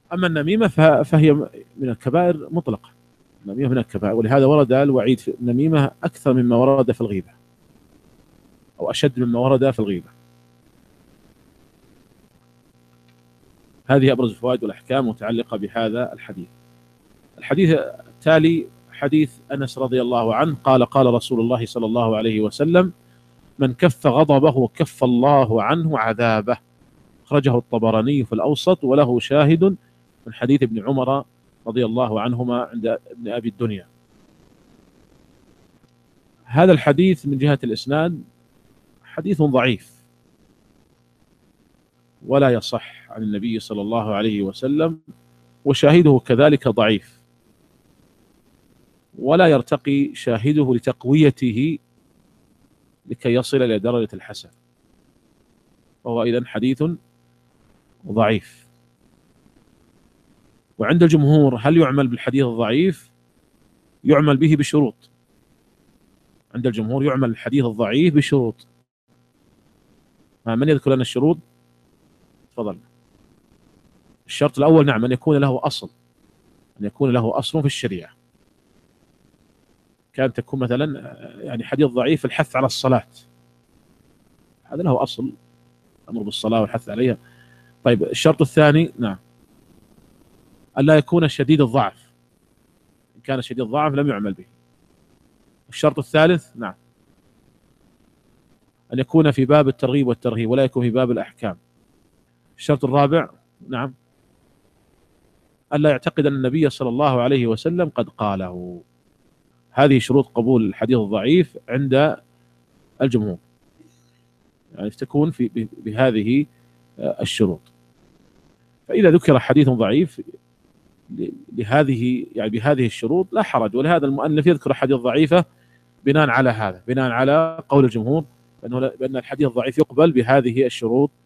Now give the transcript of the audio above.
أما النميمة فهي من الكبائر مطلقة. النميمة من الكبائر، ولهذا ورد الوعيد في النميمة أكثر مما ورد في الغيبة، أو أشد مما ورد في الغيبة. هذه أبرز الفوائد والأحكام المتعلقة بهذا الحديث. الحديث التالي حديث أنس رضي الله عنه قال: قال رسول الله صلى الله عليه وسلم: من كف غضبه كف الله عنه عذابه. أخرجه الطبراني في الأوسط، وله شاهد من حديث ابن عمر رضي الله عنهما عند ابن أبي الدنيا. هذا الحديث من جهة الإسناد حديث ضعيف، ولا يصح عن النبي صلى الله عليه وسلم، وشاهده كذلك ضعيف، ولا يرتقي شاهده لتقويته لكي يصل إلى درجة الحسن، وهو إذن حديث ضعيف. وعند الجمهور هل يعمل بالحديث الضعيف؟ يعمل به بشروط. عند الجمهور يعمل الحديث الضعيف بشروط. من يذكر لنا الشروط؟ تفضل. الشرط الأول نعم، أن يكون له أصل، أن يكون له أصل في الشريعة. كان تكون مثلا يعني حديث ضعيف الحث على الصلاة، هذا له أصل، الأمر بالصلاة والحث عليها. طيب الشرط الثاني نعم، أن لا يكون شديد الضعف، إن كان شديد الضعف لم يعمل به. الشرط الثالث نعم، أن يكون في باب الترغيب والترهيب ولا يكون في باب الأحكام. الشرط الرابع نعم، ألا يعتقد أن النبي صلى الله عليه وسلم قد قاله. هذه شروط قبول الحديث الضعيف عند الجمهور، يعني تكون بهذه الشروط. فإذا ذكر حديث ضعيف لهذه يعني بهذه الشروط لا حرج، ولهذا المؤلف يذكر حديث ضعيفة بناء على هذا، بناء على قول الجمهور بأن الحديث الضعيف يقبل بهذه الشروط